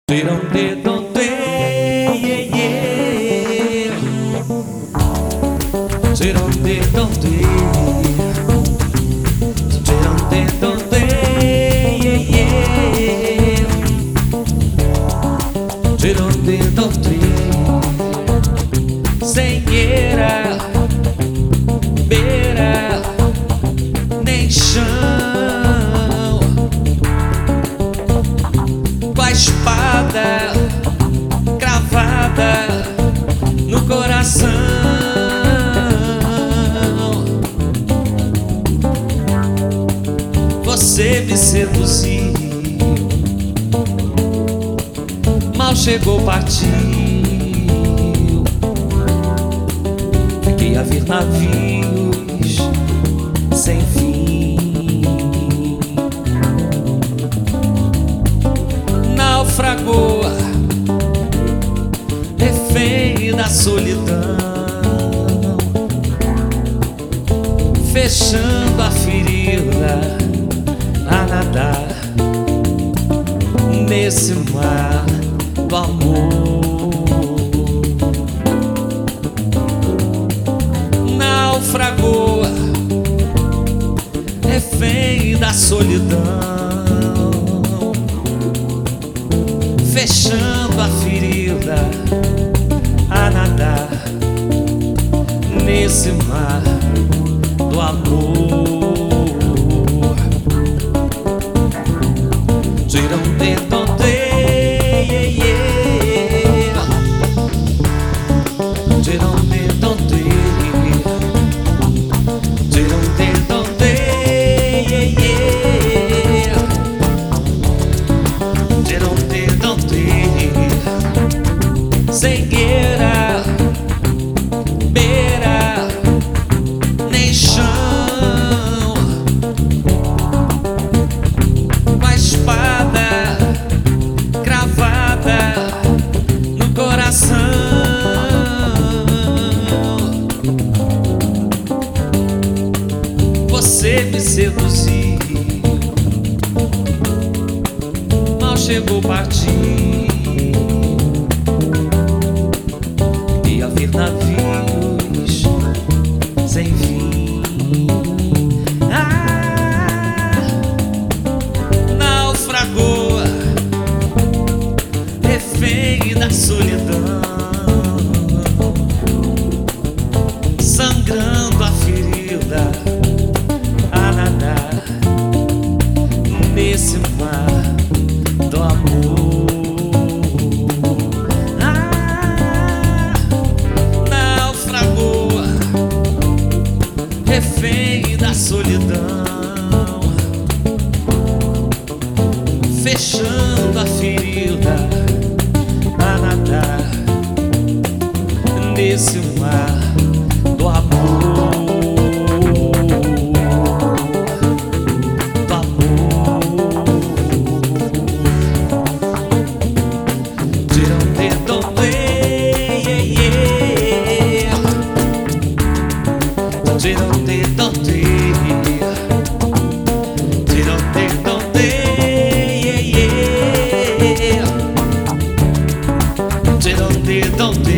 Tirante donde, yeah, yeah. Tirante donde, tirante donde, yeah, yeah. Tirante donde, sem era, beira, nem chão. Com a espada cravada no coração, você me seduziu, mal chegou, partiu. Fiquei a ver navios sem fim, naufragou, refém da solidão, fechando a ferida a nadar nesse mar do amor. Naufragou, refém da solidão, fechando a ferida a nadar nesse mar do amor. Tiram dentro de, yeah, yeah. Tiram dentro de, tiram dentro de, yeah, yeah. Tiram dentro de, cegueira, beira, nem chão. Com a espada cravada no coração, você me seduziu, mal chegou, partiu. E a ver navios sem fim, naufragou, refém da solidão, sangrando a ferida a nadar nesse mar do amor. Naufragou, refém da solidão, fechando a ferida a nadar nesse mar do amor. Do amor. Tiram dentro de, yeah, yeah. Tiram dentro de, tiram dentro de, yeah, yeah. Tiram dentro de.